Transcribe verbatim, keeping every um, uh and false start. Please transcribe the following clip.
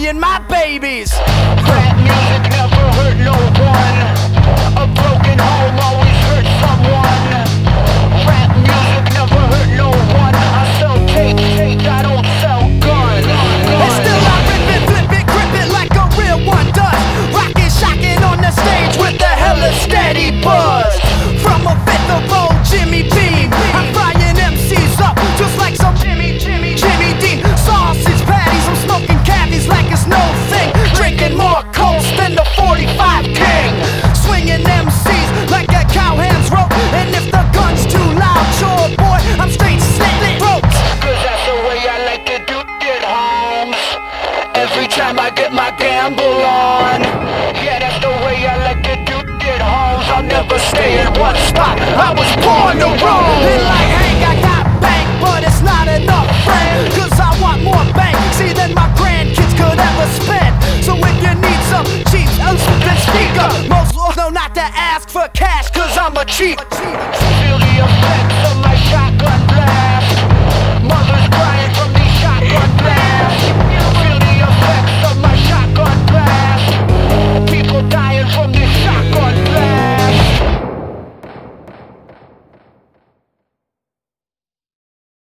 and my babies. Rap music never hurt no one. A broken home always hurts someone. Rap music never hurt no one. I sell tape, tape, I don't sell guns. And still I rip it, flip it, grip it like a real one does. Rockin', shockin' on the stage with the hella steady buzz. From a fifth of old Jimmy Beam, I'm frying M Cs up just like some Jimmy, Jimmy, Jimmy Dean. Sausage patties, I'm smoking cavies like it's no thing. Drinking more Colts than the forty-five King. Swinging M Cs like a cowhand's rope. And if the gun's too loud, sure boy, I'm straight slitting throats. Cause that's the way I like to do it, Holmes. Every time I get my gamble on. Yeah, that's the way I like to do it, Holmes. I'll never stay in one spot. I was born to roam. And like Hank, I got bank, but it's not enough, friend. Cause I want more bank, see, than my grandkids could ever spend. So if you need some cheap, then speak up. Most know not to ask for cash, cause I'm a cheap